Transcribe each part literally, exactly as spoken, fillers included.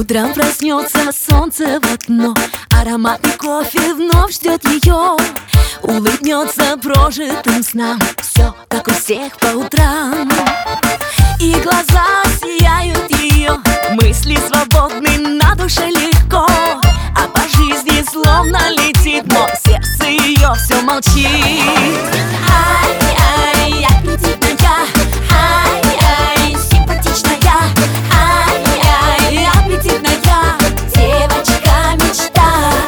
Утром проснется солнце в окно, ароматный кофе вновь ждет ее. Улыбнется прожитым снам, все как у всех по утрам. И глаза сияют ее, мысли свободны, на душе легко. А по жизни словно летит, но сердце ее все молчит. Ай-ай, аппетитная, ай-ай, симпатичная, ай-ай, аппетитная девочка-мечта.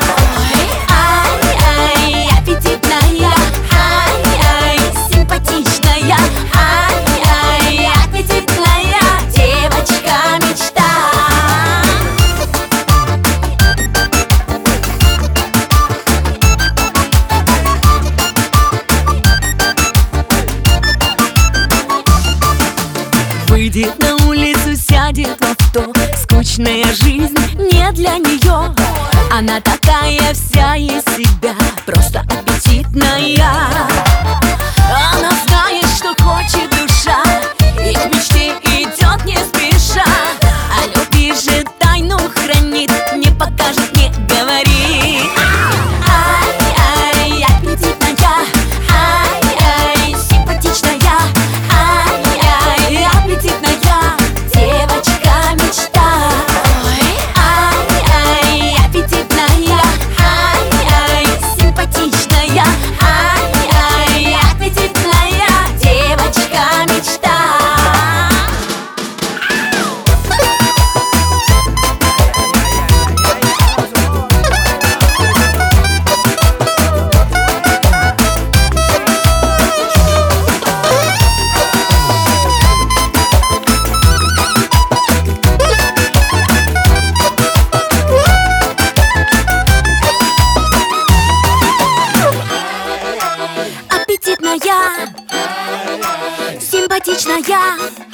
Ай-ай, аппетитная, ай-ай, симпатичная, ай-ай, аппетитная девочка-мечта. Выйдет на улицу, сядет в авто. Скучная жизнь не для нее. Она такая вся из себя, просто аппетитная. Она знает, что хочет душа, и к мечте идет не спеша. А любви же тайну хранит, не покажет, не говорит. Ай-ай, аппетитная, ай-ай, симпатичная, ай-ай, аппетитная девочка-мечта. Ай-ай, аппетитная, ай-ай, симпатичная, ай-ай, аппетитная девочка-мечта. Аппетитная, симпатичная,